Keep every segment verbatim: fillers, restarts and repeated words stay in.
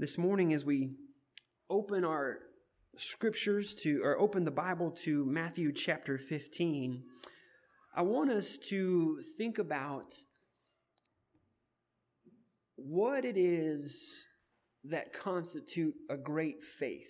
This morning, as we open our scriptures to, or open the Bible to Matthew chapter fifteen, I want us to think about what it is that constitute a great faith.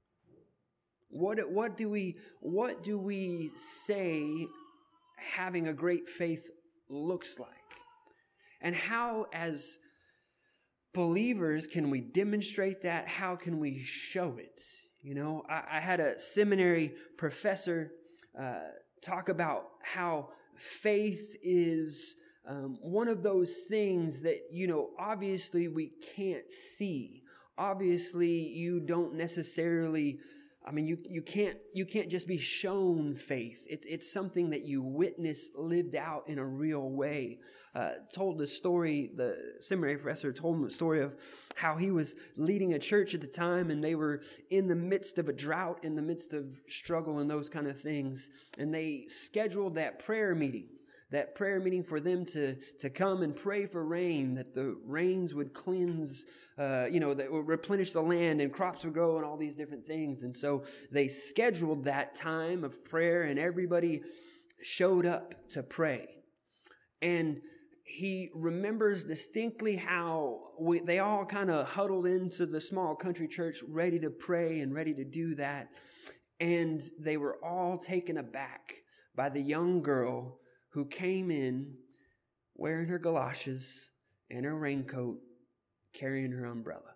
What, what do we, what do we say having a great faith looks like? And how, as believers, can we demonstrate that? How can we show it? You know, I, I had a seminary professor uh, talk about how faith is um, one of those things that, you know, obviously we can't see. Obviously, you don't necessarily, I mean, you, you can't you can't just be shown faith. It's it's something that you witness lived out in a real way. Uh, told the story, the seminary professor told him the story of how he was leading a church at the time, and they were in the midst of a drought, in the midst of struggle and those kind of things. And they scheduled that prayer meeting, that prayer meeting for them to, to come and pray for rain, that the rains would cleanse, uh, you know, that would replenish the land and crops would grow and all these different things. And so they scheduled that time of prayer, and everybody showed up to pray. And he remembers distinctly how we, they all kind of huddled into the small country church ready to pray and ready to do that. And they were all taken aback by the young girl who came in wearing her galoshes and her raincoat, carrying her umbrella.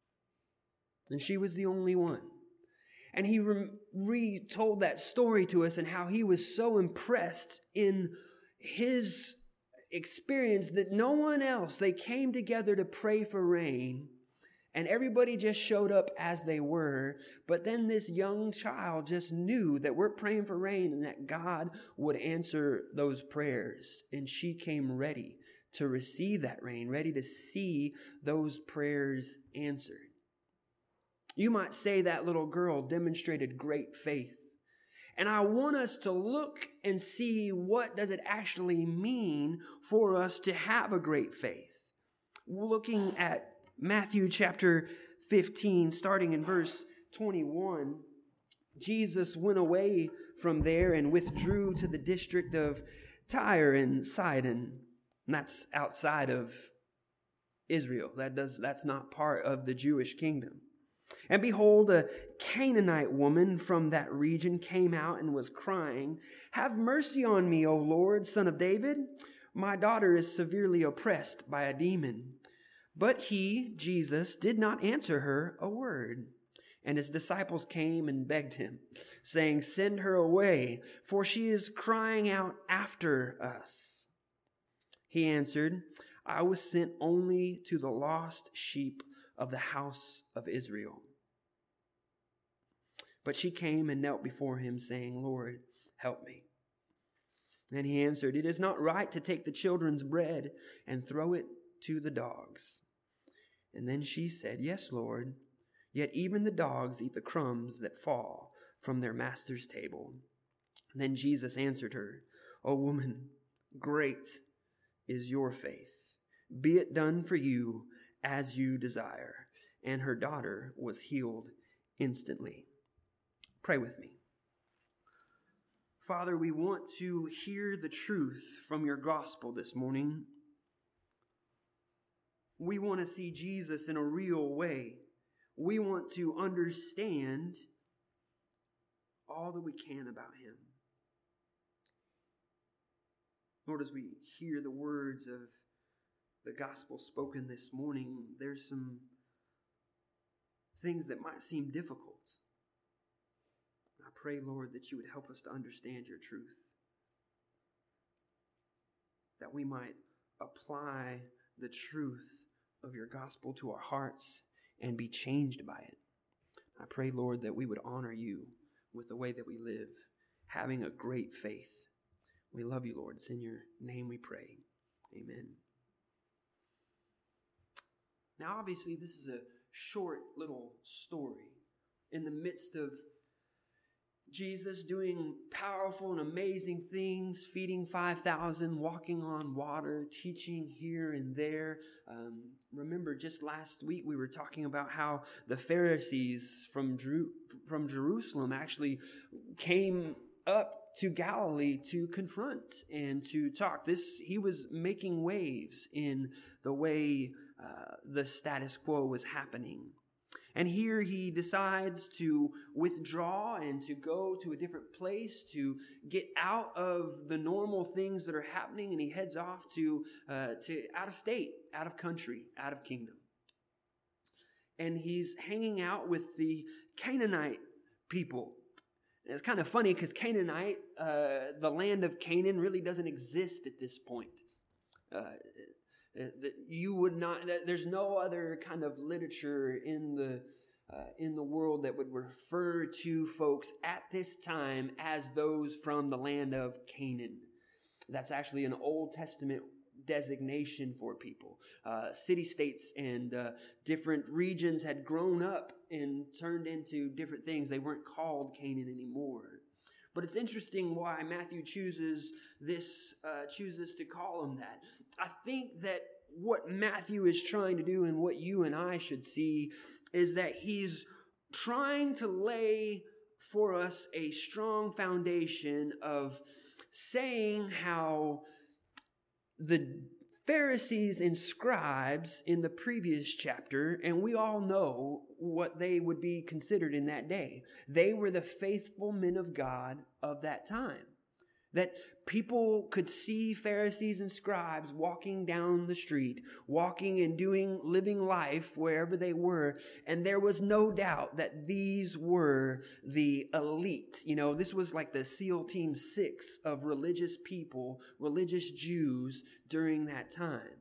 And she was the only one. And he re- retold that story to us, and how he was so impressed in his experience that no one else, they came together to pray for rain, and everybody just showed up as they were. But then this young child just knew that we're praying for rain and that God would answer those prayers. And she came ready to receive that rain, ready to see those prayers answered. You might say that little girl demonstrated great faith. And I want us to look and see, what does it actually mean for us to have a great faith? Looking at Matthew chapter fifteen, starting in verse twenty-one, Jesus went away from there and withdrew to the district of Tyre and Sidon. And that's outside of Israel. That does, that's not part of the Jewish kingdom. And behold, a Canaanite woman from that region came out and was crying, "Have mercy on me, O Lord, Son of David. My daughter is severely oppressed by a demon." But he, Jesus, did not answer her a word. And his disciples came and begged him, saying, "Send her away, for she is crying out after us." He answered, "I was sent only to the lost sheep of the house of Israel." But she came and knelt before him, saying, "Lord, help me." And he answered, "It is not right to take the children's bread and throw it to the dogs." And then she said, "Yes, Lord, yet even the dogs eat the crumbs that fall from their master's table." And then Jesus answered her, "O woman, great is your faith. Be it done for you as you desire." And her daughter was healed instantly. Pray with me. Father, we want to hear the truth from your gospel this morning. We want to see Jesus in a real way. We want to understand all that we can about him. Lord, as we hear the words of the gospel spoken this morning, there's some things that might seem difficult. I pray, Lord, that you would help us to understand your truth, that we might apply the truth of your gospel to our hearts and be changed by it. I pray, Lord, that we would honor you with the way that we live, having a great faith. We love you, Lord. It's in your name we pray. Amen. Now, obviously, this is a short little story in the midst of Jesus doing powerful and amazing things, feeding five thousand, walking on water, teaching here and there. Um, remember, just last week we were talking about how the Pharisees from Jeru- from Jerusalem actually came up to Galilee to confront and to talk. This he was making waves in the way uh, the status quo was happening. And here he decides to withdraw and to go to a different place to get out of the normal things that are happening, and he heads off to uh, to out of state, out of country, out of kingdom. And he's hanging out with the Canaanite people. And it's kind of funny because Canaanite, uh, the land of Canaan, really doesn't exist at this point. Uh, That you would not. That there's no other kind of literature in the uh, in the world that would refer to folks at this time as those from the land of Canaan. That's actually an Old Testament designation for people. Uh, city-states and uh, different regions had grown up and turned into different things. They weren't called Canaan anymore. But it's interesting why Matthew chooses this, uh, chooses to call them that. I think that what Matthew is trying to do and what you and I should see is that he's trying to lay for us a strong foundation of saying how the Pharisees and scribes in the previous chapter, and we all know what they would be considered in that day. They were the faithful men of God of that time. That people could see Pharisees and scribes walking down the street, walking and doing, living life wherever they were. And there was no doubt that these were the elite. You know, this was like the SEAL Team Six of religious people, religious Jews during that time.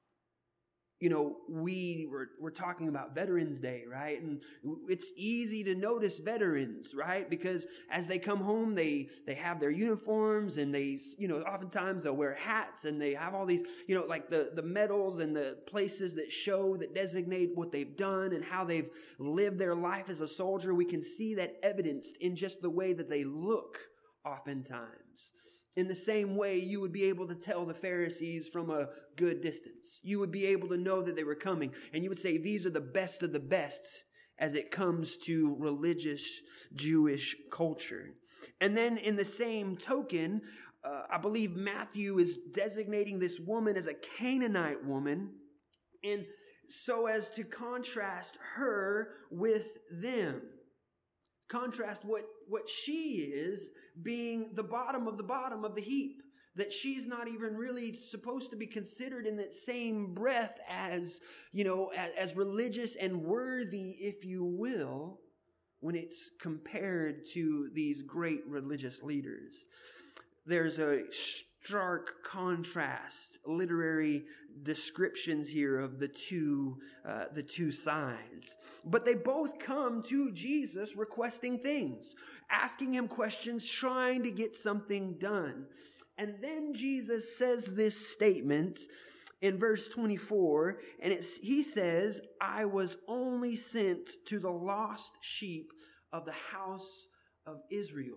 You know, we were, we're talking about Veterans Day, right? And it's easy to notice veterans, right? Because as they come home, they, they have their uniforms and they, you know, oftentimes they'll wear hats and they have all these, you know, like the, the medals and the places that show, that designate what they've done and how they've lived their life as a soldier. We can see that evidenced in just the way that they look oftentimes. In the same way, you would be able to tell the Pharisees from a good distance. You would be able to know that they were coming. And you would say, these are the best of the best as it comes to religious Jewish culture. And then in the same token, uh, I believe Matthew is designating this woman as a Canaanite woman. And so as to contrast her with them. Contrast what, what she is being the bottom of the bottom of the heap. That she's not even really supposed to be considered in that same breath as, you know, as, as religious and worthy, if you will, when it's compared to these great religious leaders. There's a stark contrast, literary descriptions here of the two, uh, the two sides. But they both come to Jesus requesting things, asking him questions, trying to get something done. And then Jesus says this statement in verse twenty-four, and it's, he says, I was only sent to the lost sheep of the house of Israel.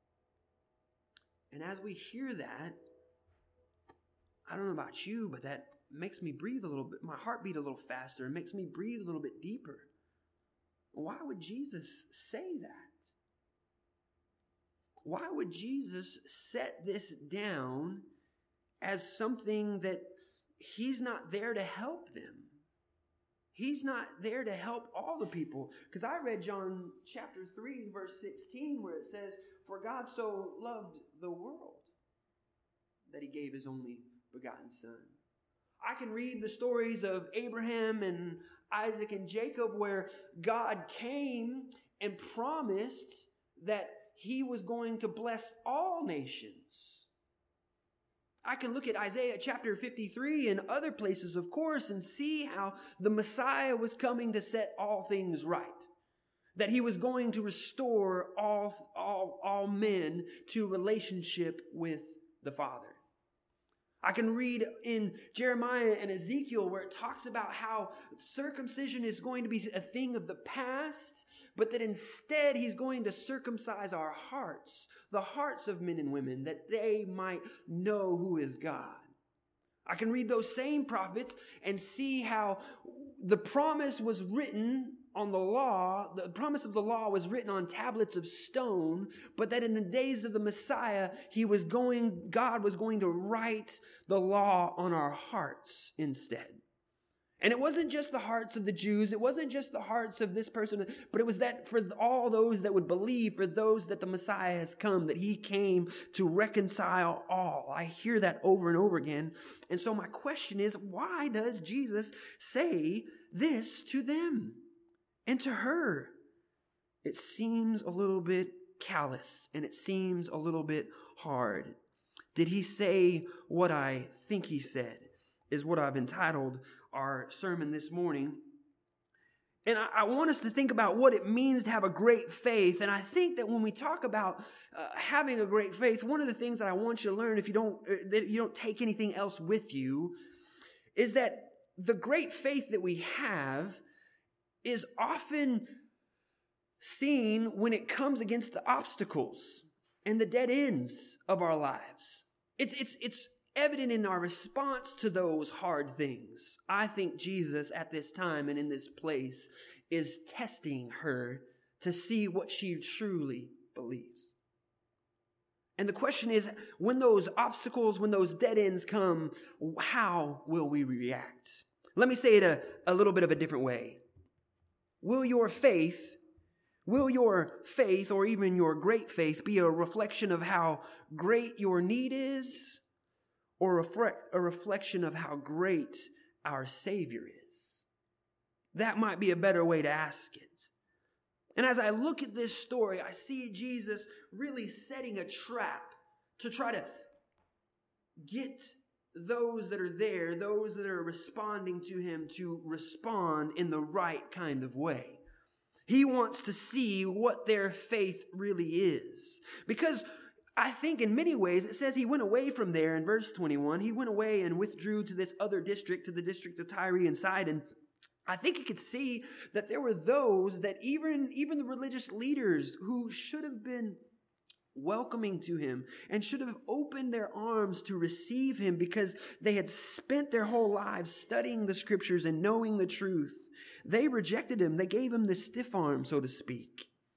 And as we hear that, I don't know about you, but that makes me breathe a little bit, my heart beat a little faster. It makes me breathe a little bit deeper. Why would Jesus say that? Why would Jesus set this down as something that he's not there to help them? He's not there to help all the people. Because I read John chapter three, verse sixteen, where it says, for God so loved the world that he gave his only begotten Son. I can read the stories of Abraham and Isaac and Jacob where God came and promised that he was going to bless all nations. I can look at Isaiah chapter fifty-three and other places, of course, and see how the Messiah was coming to set all things right. That he was going to restore all, all, all men to relationship with the Father. I can read in Jeremiah and Ezekiel where it talks about how circumcision is going to be a thing of the past, but that instead he's going to circumcise our hearts, the hearts of men and women, that they might know who is God. I can read those same prophets and see how the promise was written on the law, the promise of the law was written on tablets of stone, but that in the days of the Messiah, he was going, God was going to write the law on our hearts instead. And it wasn't just the hearts of the Jews, it wasn't just the hearts of this person, but it was that for all those that would believe, for those that the Messiah has come, that he came to reconcile all. I hear that over and over again. And so my question is, why does Jesus say this to them and to her? It seems a little bit callous and it seems a little bit hard. Did he say what I think he said? Is what I've entitled our sermon this morning. And I, I want us to think about what it means to have a great faith. And I think that when we talk about uh, having a great faith, one of the things that I want you to learn, if you don't, uh, that you don't take anything else with you, is that the great faith that we have is often seen when it comes against the obstacles and the dead ends of our lives. It's it's it's evident in our response to those hard things. I think Jesus at this time and in this place is testing her to see what she truly believes. And the question is, when those obstacles, when those dead ends come, how will we react? Let me say it a, a little bit of a different way. Will your faith, will your faith or even your great faith be a reflection of how great your need is, or a reflection of how great our Savior is? That might be a better way to ask it. And as I look at this story, I see Jesus really setting a trap to try to get those that are there, those that are responding to him, to respond in the right kind of way. He wants to see what their faith really is. Because I think in many ways it says he went away from there in verse twenty-one. He went away and withdrew to this other district, to the district of Tyre and Sidon. I think you could see that there were those that even, even the religious leaders who should have been welcoming to him and should have opened their arms to receive him because they had spent their whole lives studying the scriptures and knowing the truth. They rejected him. They gave him the stiff arm, so to speak.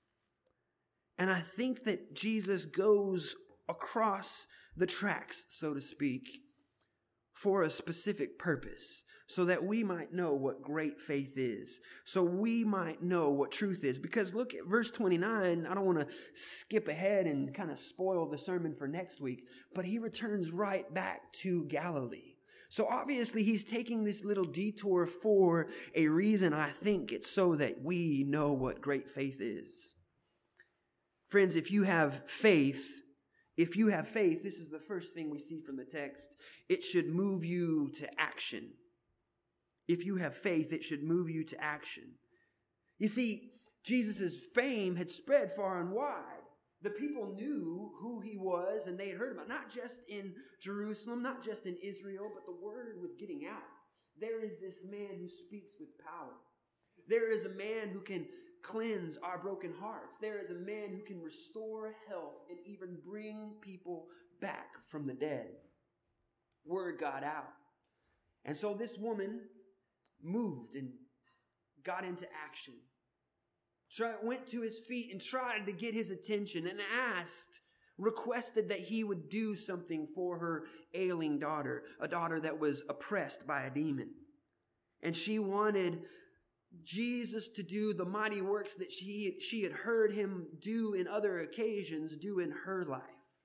And I think that Jesus goes across the tracks, so to speak, for a specific purpose, so that we might know what great faith is, so we might know what truth is. Because look at verse twenty-nine. I don't want to skip ahead and kind of spoil the sermon for next week, but he returns right back to Galilee. So obviously he's taking this little detour for a reason. I think it's so that we know what great faith is. Friends, if you have faith, if you have faith, this is the first thing we see from the text. It should move you to action. If you have faith, it should move you to action. You see, Jesus' fame had spread far and wide. The people knew who he was, and they had heard about, not just in Jerusalem, not just in Israel, but the word was getting out. There is this man who speaks with power. There is a man who can cleanse our broken hearts. There is a man who can restore health and even bring people back from the dead. Word got out. And so this woman moved and got into action. Tried, went to his feet and tried to get his attention and asked, requested that he would do something for her ailing daughter, a daughter that was oppressed by a demon. And she wanted Jesus to do the mighty works that she, she had heard him do in other occasions, do in her life.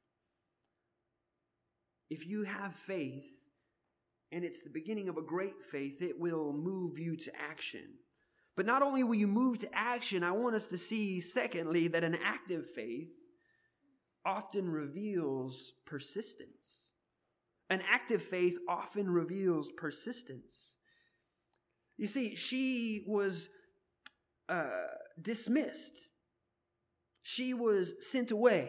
If you have faith, and it's the beginning of a great faith, it will move you to action. But not only will you move to action, I want us to see, secondly, that an active faith often reveals persistence. An active faith often reveals persistence. You see, she was uh, dismissed. She was sent away.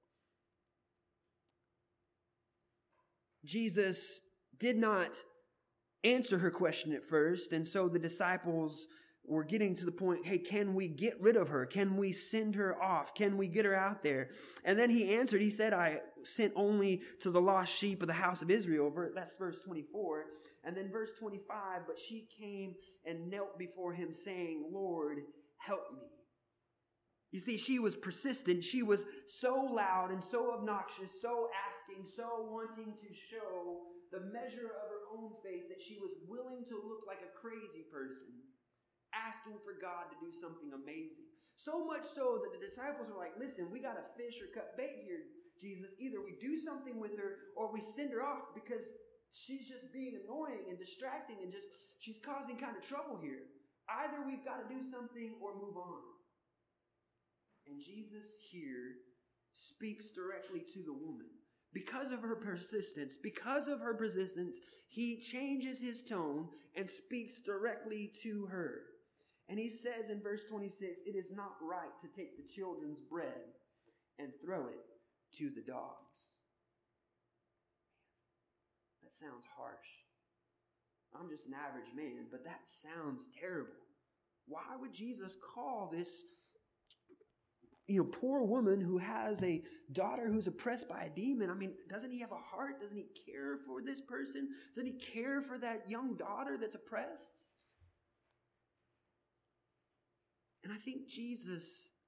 Jesus did not answer her question at first, and so the disciples we're getting to the point, hey, can we get rid of her? Can we send her off? Can we get her out there? And then he answered, he said, I sent only to the lost sheep of the house of Israel. That's verse twenty-four. And then verse twenty-five, but she came and knelt before him, saying, Lord, help me. You see, she was persistent. She was so loud and so obnoxious, so asking, so wanting to show the measure of her own faith that she was willing to look like a crazy person, asking for God to do something amazing. So much so that the disciples were like, listen, we got to fish or cut bait here, Jesus. Either we do something with her or we send her off because she's just being annoying and distracting and just, she's causing kind of trouble here. Either we've got to do something or move on. And Jesus here speaks directly to the woman. Because of her persistence, because of her persistence, he changes his tone and speaks directly to her. And he says in verse twenty-six, it is not right to take the children's bread and throw it to the dogs. That sounds harsh. I'm just an average man, but that sounds terrible. Why would Jesus call this You know, poor woman who has a daughter who's oppressed by a demon? I mean, doesn't he have a heart? Doesn't he care for this person? Doesn't he care for that young daughter that's oppressed? And I think Jesus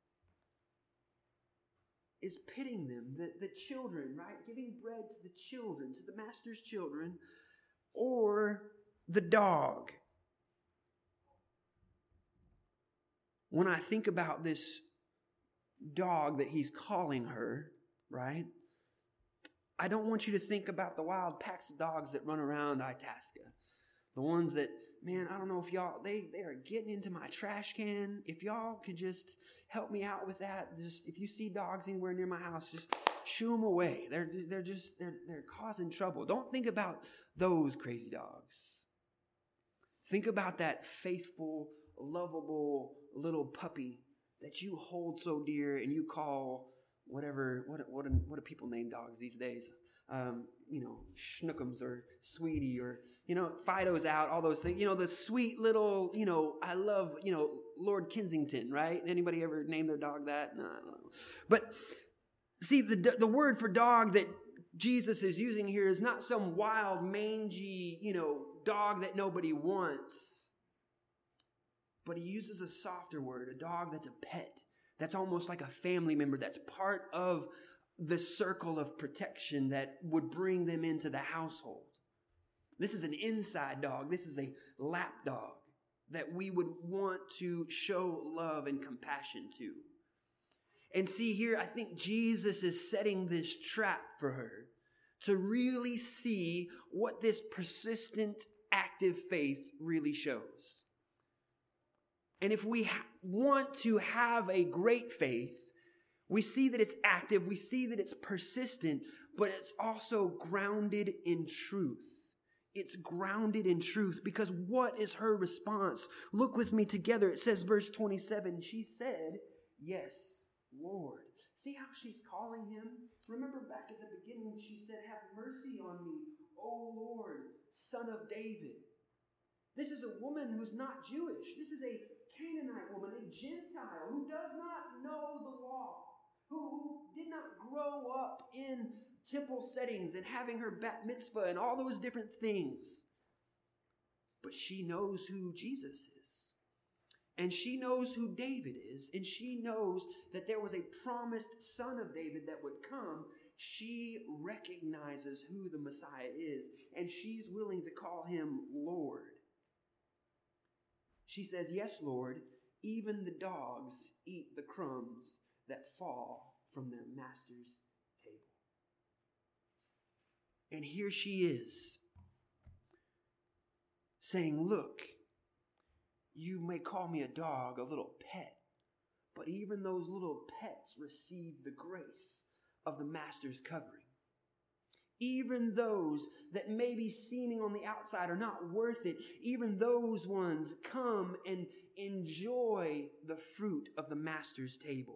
is pitting them, the, the children, right? Giving bread to the children, to the master's children, or the dog. When I think about this dog that he's calling her, right? I don't want you to think about the wild packs of dogs that run around Itasca. The ones that, man, I don't know if y'all, they, they are getting into my trash can. If y'all could just help me out with that. Just if you see dogs anywhere near my house, just shoo them away. They're, they're just, they're, they're causing trouble. Don't think about those crazy dogs. Think about that faithful, lovable little puppy that you hold so dear and you call whatever, what what what do people name dogs these days? Um, you know, Schnookums or Sweetie or, you know, Fido's out, all those things. You know, the sweet little, you know, I love, you know, Lord Kensington, right? Anybody ever name their dog that? No, I don't know. But see, the the word for dog that Jesus is using here is not some wild, mangy, you know, dog that nobody wants. But he uses a softer word, a dog that's a pet. That's almost like a family member. That's part of the circle of protection that would bring them into the household. This is an inside dog. This is a lap dog that we would want to show love and compassion to. And see here, I think Jesus is setting this trap for her to really see what this persistent, active faith really shows. And if we ha- want to have a great faith, we see that it's active, we see that it's persistent, but it's also grounded in truth. It's grounded in truth, because what is her response? Look with me together. It says, verse twenty-seven, she said, yes, Lord. See how she's calling him? Remember back at the beginning, she said, have mercy on me, O Lord, Son of David. This is a woman who's not Jewish. This is a Canaanite woman, a Gentile who does not know the law, who, who did not grow up in temple settings and having her bat mitzvah and all those different things. But she knows who Jesus is. And she knows who David is. And she knows that there was a promised son of David that would come. She recognizes who the Messiah is. And she's willing to call him Lord. She says, yes, Lord, even the dogs eat the crumbs that fall from their master's table. And here she is saying, look, you may call me a dog, a little pet, but even those little pets receive the grace of the master's covering. Even those that may be seeming on the outside are not worth it, even those ones come and enjoy the fruit of the master's table.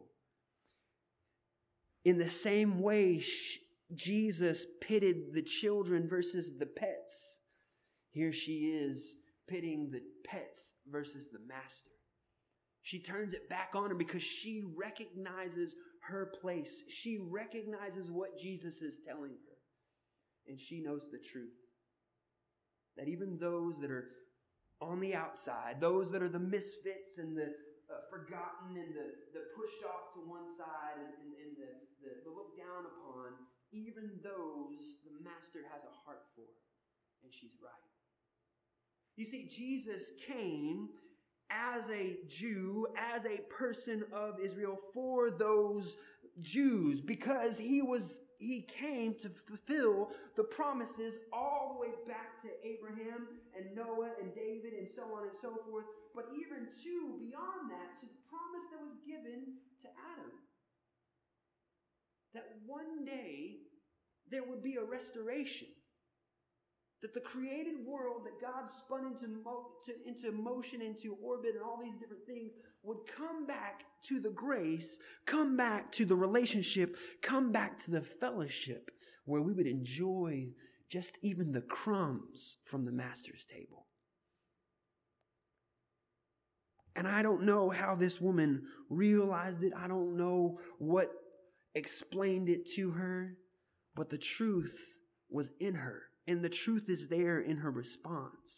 In the same way, Jesus pitted the children versus the pets. Here she is pitting the pets versus the master. She turns it back on her because she recognizes her place. She recognizes what Jesus is telling her. And she knows the truth. That even those that are on the outside, those that are the misfits and the uh, forgotten and the, the pushed off to one side and, and, and the, the, the looked down upon, even those the master has a heart for. And she's right. You see, Jesus came as a Jew, as a person of Israel for those Jews, because he was he came to fulfill the promises all the way back to Abraham and Noah and David and so on and so forth, but even too beyond that, to the promise that was given to Adam. That one day there would be a restoration. That the created world that God spun into, mo- to, into motion, into orbit, and all these different things would come back to the grace, come back to the relationship, come back to the fellowship where we would enjoy just even the crumbs from the master's table. And I don't know how this woman realized it. I don't know what explained it to her, but the truth was in her. And the truth is there in her response.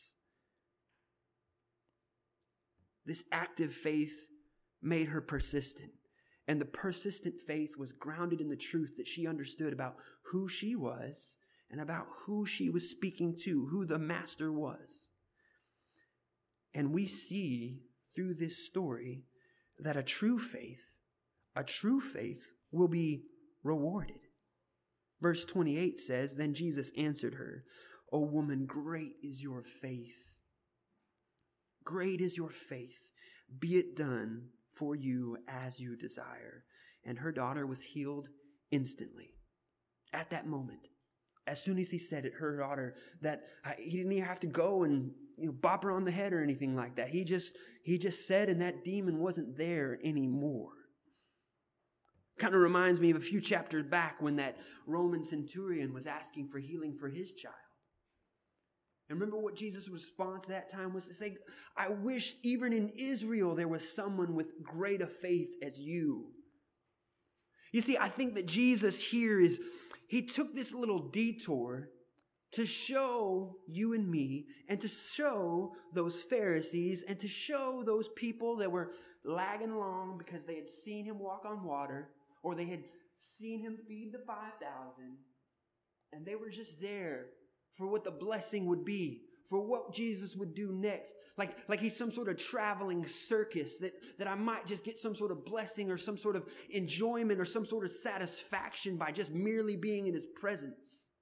This active faith made her persistent. And the persistent faith was grounded in the truth that she understood about who she was and about who she was speaking to, who the master was. And we see through this story that a true faith, a true faith will be rewarded. Verse twenty-eight says, "Then Jesus answered her, 'O woman, great is your faith. Great is your faith. Be it done for you as you desire.' And her daughter was healed instantly." At that moment, as soon as he said it, her daughter, that uh, he didn't even have to go and you know, bop her on the head or anything like that. He just, he just said, and that demon wasn't there anymore. Kind of reminds me of a few chapters back when that Roman centurion was asking for healing for his child. And remember what Jesus' response that time was to say, "I wish even in Israel there was someone with greater faith as you." You see, I think that Jesus here is, he took this little detour to show you and me and to show those Pharisees and to show those people that were lagging along because they had seen him walk on water, or they had seen him feed the five thousand, and they were just there for what the blessing would be, for what Jesus would do next. Like, like he's some sort of traveling circus, that, that I might just get some sort of blessing or some sort of enjoyment or some sort of satisfaction by just merely being in his presence.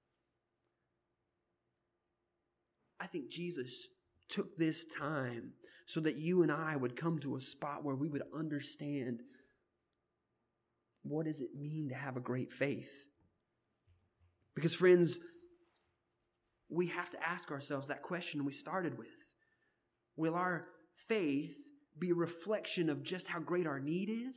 I think Jesus took this time so that you and I would come to a spot where we would understand, what does it mean to have a great faith? Because friends, we have to ask ourselves that question we started with. Will our faith be a reflection of just how great our need is?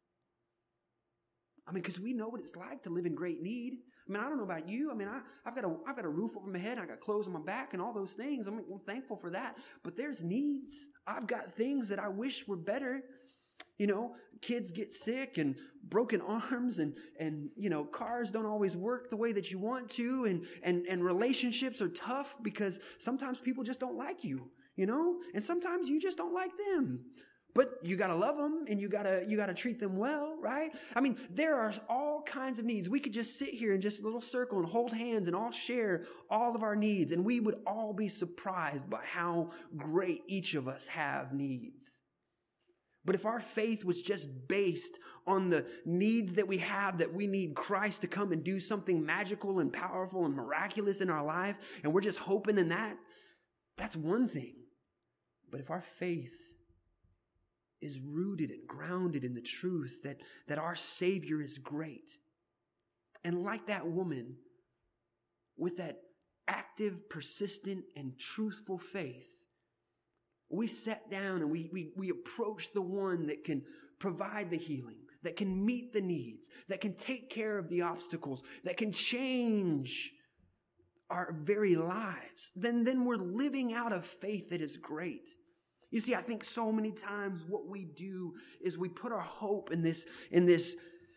I mean, because we know what it's like to live in great need. I mean, I don't know about you. I mean, I, I've got a, I've got a roof over my head. I got clothes on my back and all those things. I'm, I'm thankful for that. But there's needs. I've got things that I wish were better. You know, kids get sick and broken arms and, and, you know, cars don't always work the way that you want to. And, and, and relationships are tough because sometimes people just don't like you, you know, and sometimes you just don't like them. But you got to love them and you got to you got to treat them well, right? I mean, there are all kinds of needs. We could just sit here in just a little circle and hold hands and all share all of our needs. And we would all be surprised by how great each of us have needs. But if our faith was just based on the needs that we have, that we need Christ to come and do something magical and powerful and miraculous in our life, and we're just hoping in that, that's one thing. But if our faith is rooted and grounded in the truth that, that our Savior is great, and like that woman, with that active, persistent, and truthful faith, we sat down and we, we, we approached the one that can provide the healing, that can meet the needs, that can take care of the obstacles, that can change our very lives, then, then we're living out a faith that is great. You see, I think so many times what we do is we put our hope in this, in this,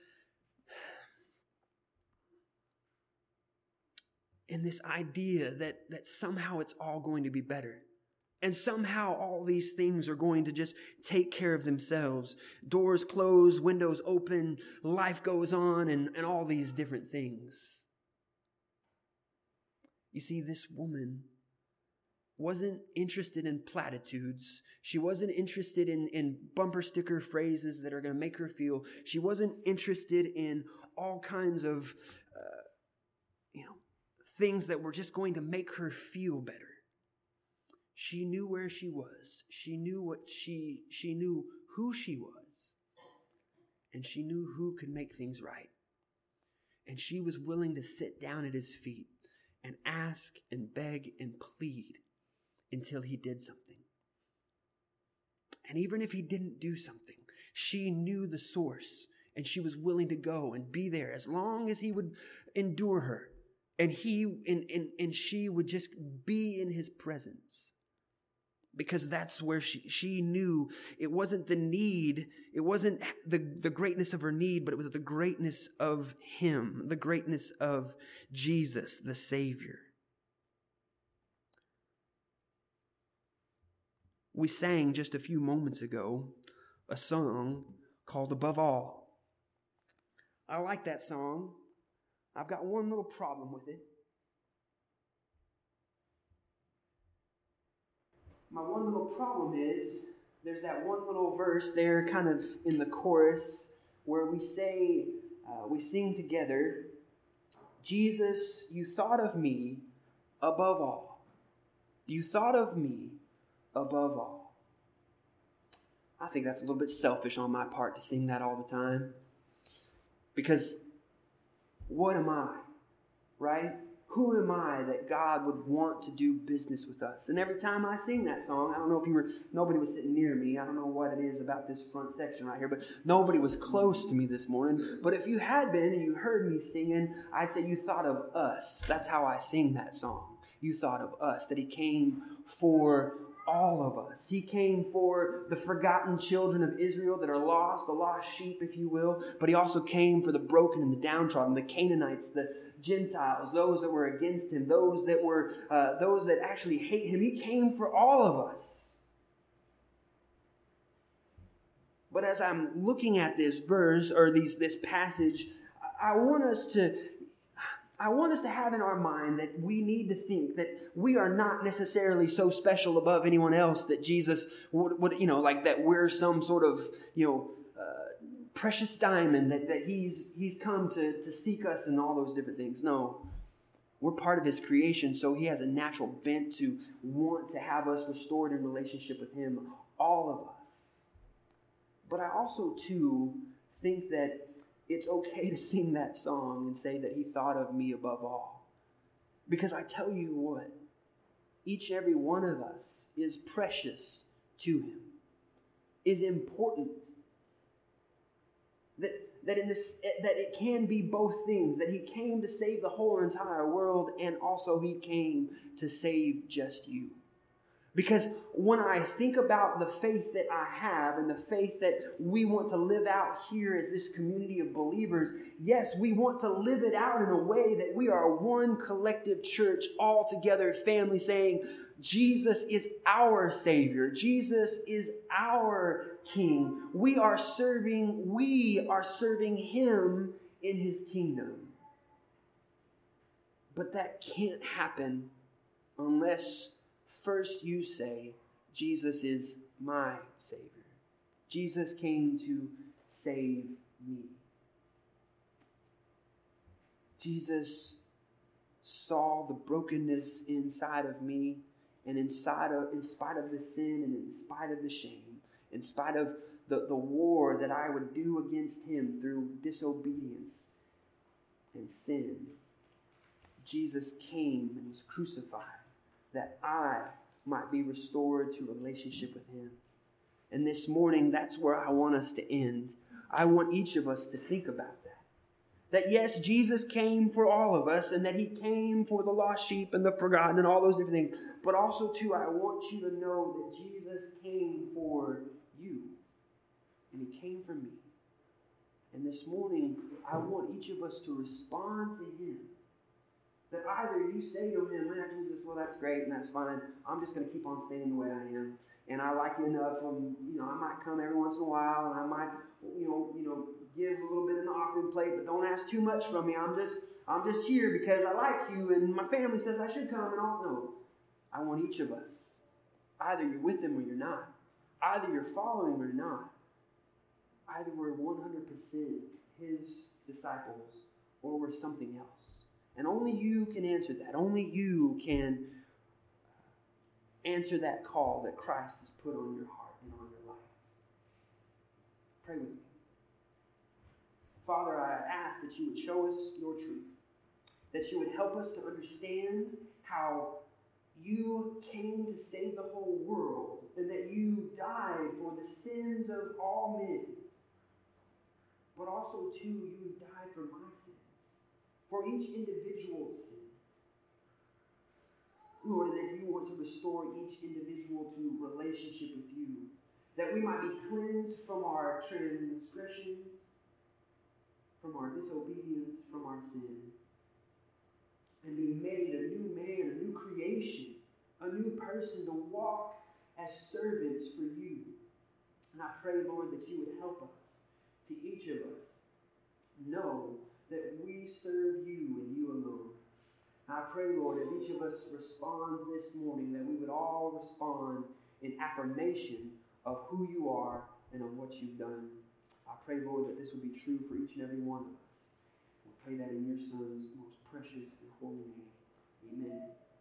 in this idea that, that somehow it's all going to be better. And somehow all these things are going to just take care of themselves. Doors close, windows open, life goes on, and, and all these different things. You see, this woman wasn't interested in platitudes. She wasn't interested in, in bumper sticker phrases that are going to make her feel. She wasn't interested in all kinds of, uh, you know, things that were just going to make her feel better. She knew where she was. She knew what she, she knew who she was. And she knew who could make things right. And she was willing to sit down at his feet and ask and beg and plead until he did something. And even if he didn't do something, she knew the source, and she was willing to go and be there as long as he would endure her. And he and, and, and she would just be in his presence. Because that's where she, she knew it wasn't the need, it wasn't the, the greatness of her need, but it was the greatness of him, the greatness of Jesus, the Savior. We sang just a few moments ago a song called Above All. I like that song. I've got one little problem with it. My one little problem is there's that one little verse there kind of in the chorus where we say, uh, we sing together, Jesus, you thought of me above all. You thought of me above all. I think that's a little bit selfish on my part to sing that all the time. Because what am I, right? Who am I that God would want to do business with us? And every time I sing that song, I don't know if you were, nobody was sitting near me. I don't know what it is about this front section right here, but nobody was close to me this morning. But if you had been and you heard me singing, I'd say you thought of us. That's how I sing that song. You thought of us, that he came for all of us. He came for the forgotten children of Israel that are lost, the lost sheep, if you will. But he also came for the broken and the downtrodden, the Canaanites, the Gentiles, those that were against him, those that were, uh, those that actually hate him. He came for all of us. But as I'm looking at this verse or these this passage, I want us to. I want us to have in our mind that we need to think that we are not necessarily so special above anyone else that Jesus would, would you know, like that we're some sort of, you know, uh, precious diamond, that, that he's he's come to, to seek us and all those different things. No, we're part of his creation, so he has a natural bent to want to have us restored in relationship with him, all of us. But I also, too, think that it's okay to sing that song and say that he thought of me above all. Because I tell you what, each and every one of us is precious to him, is important. That, that, in this, that it can be both things, that he came to save the whole entire world and also he came to save just you. Because when I think about the faith that I have and the faith that we want to live out here as this community of believers, yes, we want to live it out in a way that we are one collective church, all together, family, saying, Jesus is our Savior. Jesus is our King. We are serving, we are serving him in his kingdom. But that can't happen unless first you say, Jesus is my Savior. Jesus came to save me. Jesus saw the brokenness inside of me and inside of, in spite of the sin and in spite of the shame, in spite of the, the war that I would do against him through disobedience and sin, Jesus came and was crucified that I might be restored to relationship with him. And this morning, that's where I want us to end. I want each of us to think about that. That yes, Jesus came for all of us, and that he came for the lost sheep and the forgotten and all those different things. But also, too, I want you to know that Jesus came for you. And he came for me. And this morning, I want each of us to respond to him. That either you say to him, man, Jesus, well, that's great and that's fine. I'm just going to keep on staying the way I am. And I like you enough. From, you know, I might come every once in a while, and I might, you know, you know, give a little bit in the offering plate, but don't ask too much from me. I'm just, I'm just here because I like you, and my family says I should come, and all. No, I want each of us. Either you're with him or you're not. Either you're following or not. Either we're one hundred percent his disciples, or we're something else. And only you can answer that. Only you can answer that call that Christ has put on your heart and on your life. Pray with me. Father, I ask that you would show us your truth. That you would help us to understand how you came to save the whole world, and that you died for the sins of all men. But also, too, you died for my sins. For each individual's sins. Lord, that you want to restore each individual to relationship with you. That we might be cleansed from our transgressions, from our disobedience, from our sin. And be made a new man, a new creation, a new person to walk as servants for you. And I pray, Lord, that you would help us, to each of us, know that we serve you and you alone. And I pray, Lord, as each of us responds this morning, that we would all respond in affirmation of who you are and of what you've done. I pray, Lord, that this would be true for each and every one of us. We pray that in your Son's most precious and holy name. Amen.